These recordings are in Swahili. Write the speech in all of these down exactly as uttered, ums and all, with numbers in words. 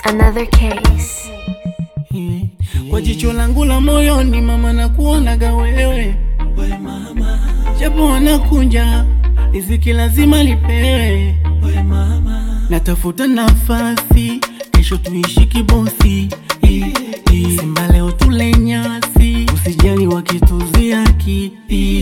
another case. Yeah. Kwa jicho langu la moyoni mama na kuonaga wewe, we mama. Japo wanakunja riziki lazima lipewe, we mama. Natafuta nafasi kesho tuishi kibosi, Simba leo tule nyasi, usijali wakituzia ki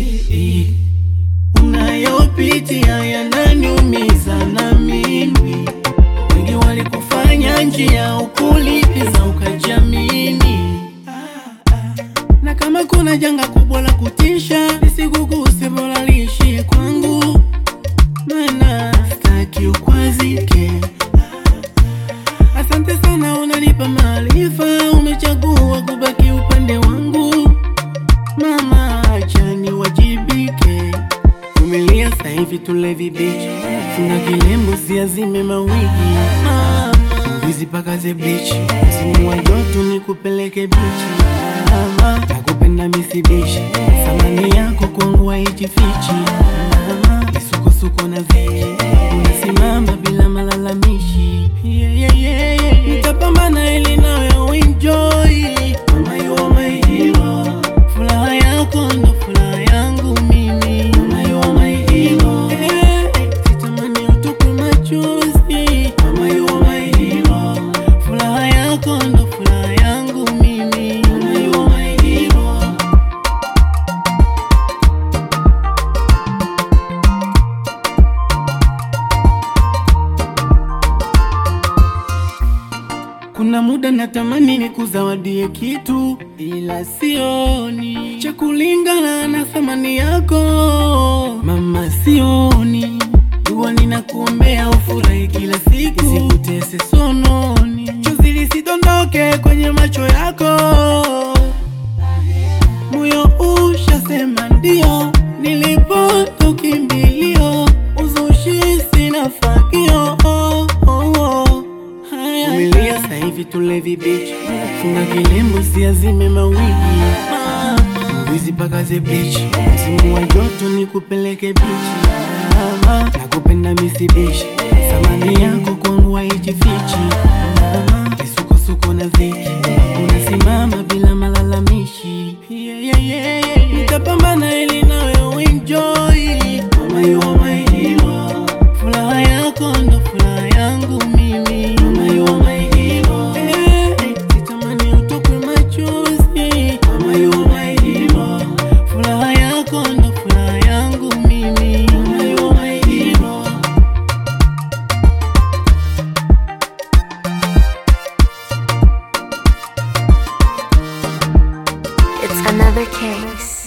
unayopitia yananiumiza na mimi. Wengi walikufanya njia ukulipiza ukajamini, na kama kuna janga kubwa la kutisha lisikuguse bora liishie kwangu, maana sitaki ukwazike. Asante sana unanipa maarifa, umechagua kubaki upande wangu mama, acha niwajibike. Vumilia sasa hivi tule vibichi, funga kilembo siazime mawigi mama, mbizi paka ze bleach, simu wa joto nikupeleke bichi mama, nakupenda misibishi, samani yako kwangu haijifichi mama, misukosuko na viki, unasimama bila malalamishi. Yeah, yeah, yeah, yeah. Nitapambana ili nawe uenjoy mama, you are my hero. Furaha yako ndo furaha yangu mimi mama, you are my hero. Hey, sitamani utoke machozi mama, you are my hero. Furaha yako ndo furaha yangu mimi mama, you are my hero. Kuna muda natamani nikuzawadie kitu, ila sioni cha kulingana na thamani yako mama, sioni. Dua ninakuombea ufurahi kila siku, isikutese sononi, chozi lisidondoke kwenye macho yako. Moyo ushasema ndio, nilipotokimbilio, uzushi sina fakio. oh, oh, oh. Vumilia sasa hivi tule vibichi, funga kilembo siazime mawigi mama, mbizi paka ze bleach, simu wa joto nikupeleke bichi mama, nakupenda misibishi, samani yako kwangu haijifichi mama, misukosuko na dhiki, unasimama bila malalamishi. Yeah, yeah, yeah, yeah. Nitapambana ili nawe uenjoy mama, you are my hero. Furaha yako ndo furaha yangu mimi mama, you are my hero. Hey, sitamani utoke machozi mama, you are my hero. Furaha yako ndo furaha yangu mimi mama, you are my hero. It's another case.